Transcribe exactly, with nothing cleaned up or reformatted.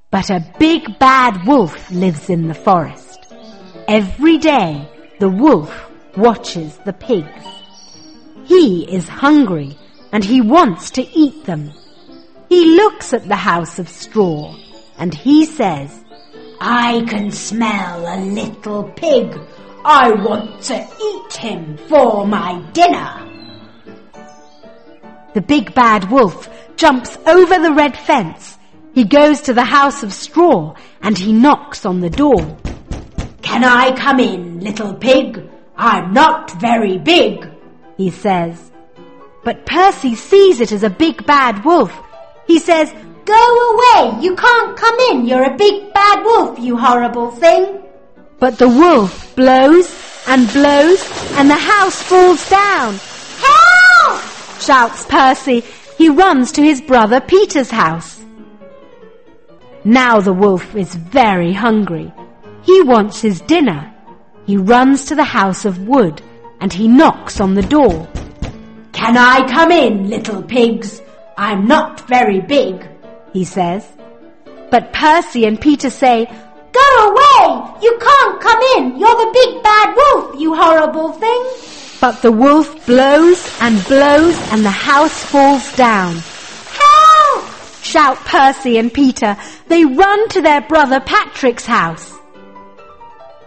But a big bad wolf lives in the forest. Every day the wolf watches the pigs. He is hungry and he wants to eat them. He looks at the house of straw and he says, "I can smell a little pig. I want to eat him for my dinner." The big bad wolf jumps over the red fence. He goes to the house of straw and he knocks on the door. "Can I come in, little pig? I'm not very big," he says. But Percy sees it as a big bad wolf. He says, "Go away, you can't come in, you're a big bad wolf, you horrible thing." But the wolf blows and blows and the house falls down. "Help!" shouts Percy. He runs to his brother Peter's house. Now the wolf is very hungry. He wants his dinner. He runs to the house of wood and he knocks on the door. "Can I come in, little pigs? I'm not very big," he says. But Percy and Peter say, "Go away! You can't come in! You're the big bad wolf, you horrible thing!" But the wolf blows and blows and the house falls down. "Help!" shout Percy and Peter. They run to their brother Patrick's house.